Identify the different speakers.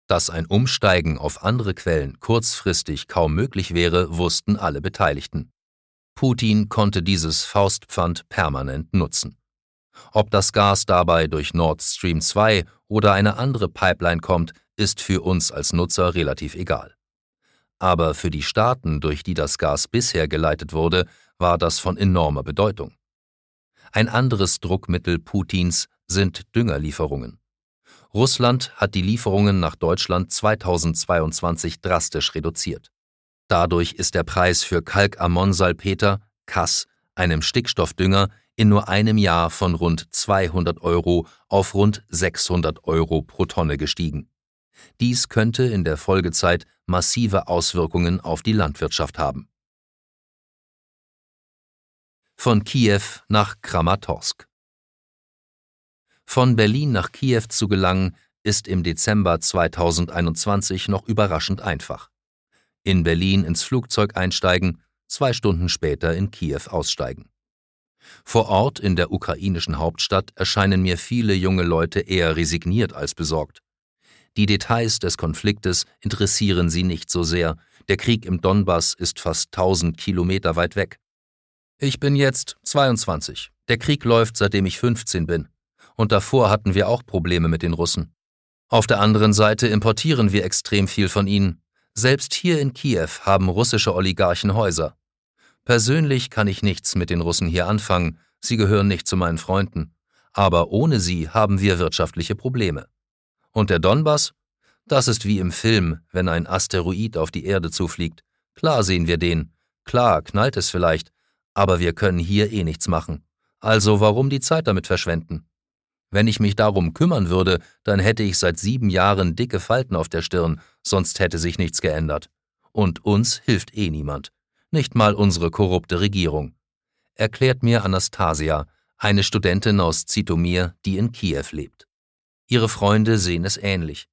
Speaker 1: Dass ein Umsteigen auf andere Quellen kurzfristig kaum möglich wäre, wussten alle Beteiligten. Putin konnte dieses Faustpfand permanent nutzen. Ob das Gas dabei durch Nord Stream 2 oder eine andere Pipeline kommt, ist für uns als Nutzer relativ egal. Aber für die Staaten, durch die das Gas bisher geleitet wurde, war das von enormer Bedeutung. Ein anderes Druckmittel Putins sind Düngerlieferungen. Russland hat die Lieferungen nach Deutschland 2022 drastisch reduziert. Dadurch ist der Preis für Kalkammonsalpeter, Kass, einem Stickstoffdünger, in nur einem Jahr von rund 200 € auf rund 600 € pro Tonne gestiegen. Dies könnte in der Folgezeit massive Auswirkungen auf die Landwirtschaft haben. Von Kiew nach Kramatorsk. Von Berlin nach Kiew zu gelangen, ist im Dezember 2021 noch überraschend einfach. In Berlin ins Flugzeug einsteigen, 2 Stunden später in Kiew aussteigen. Vor Ort in der ukrainischen Hauptstadt erscheinen mir viele junge Leute eher resigniert als besorgt. Die Details des Konfliktes interessieren sie nicht so sehr. Der Krieg im Donbass ist fast 1000 Kilometer weit weg. Ich bin jetzt 22. Der Krieg läuft, seitdem ich 15 bin. Und davor hatten wir auch Probleme mit den Russen. Auf der anderen Seite importieren wir extrem viel von ihnen. Selbst hier in Kiew haben russische Oligarchen Häuser. Persönlich kann ich nichts mit den Russen hier anfangen, sie gehören nicht zu meinen Freunden. Aber ohne sie haben wir wirtschaftliche Probleme. Und der Donbass? Das ist wie im Film, wenn ein Asteroid auf die Erde zufliegt. Klar sehen wir den, klar knallt es vielleicht, aber wir können hier eh nichts machen. Also warum die Zeit damit verschwenden? Wenn ich mich darum kümmern würde, dann hätte ich seit 7 Jahren dicke Falten auf der Stirn, sonst hätte sich nichts geändert. Und uns hilft eh niemand. Nicht mal unsere korrupte Regierung. Erklärt mir Anastasia, eine Studentin aus Zytomir, die in Kiew lebt. Ihre Freunde sehen es ähnlich.